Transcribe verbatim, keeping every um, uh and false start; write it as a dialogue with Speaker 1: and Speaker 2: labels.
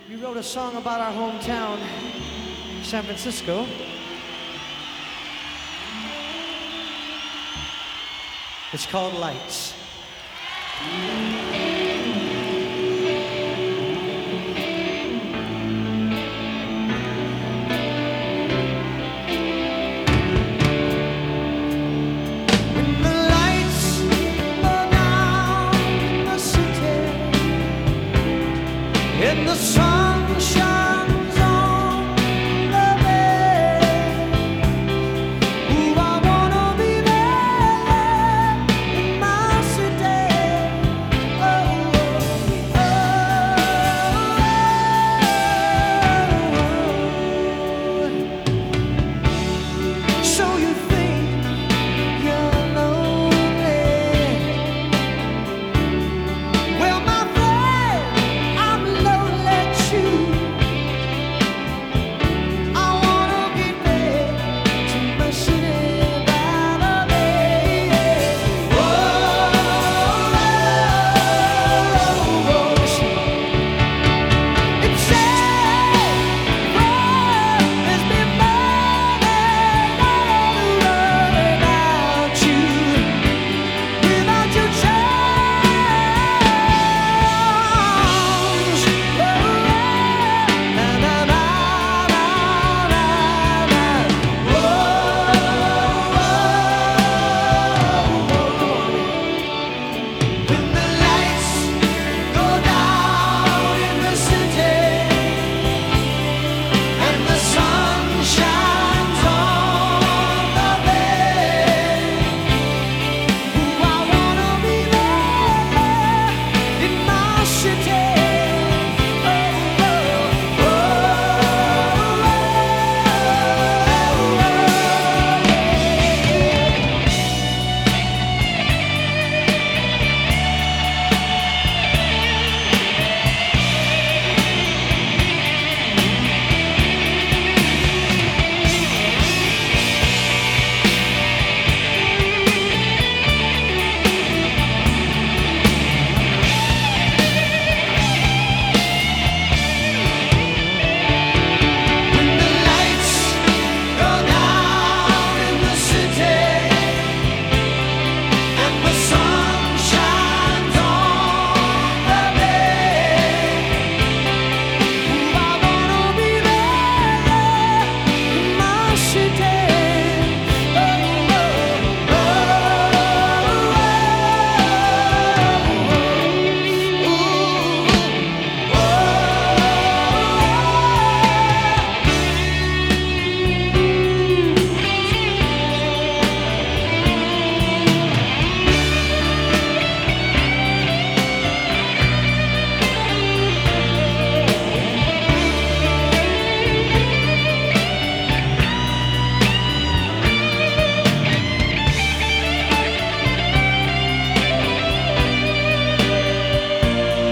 Speaker 1: We wrote a song about our hometown, San Francisco. It's called Lights.
Speaker 2: And the sun shines on the bay. Ooh, I wanna be there in my city. Oh, oh, oh. So you think you're lonely? Well, my city.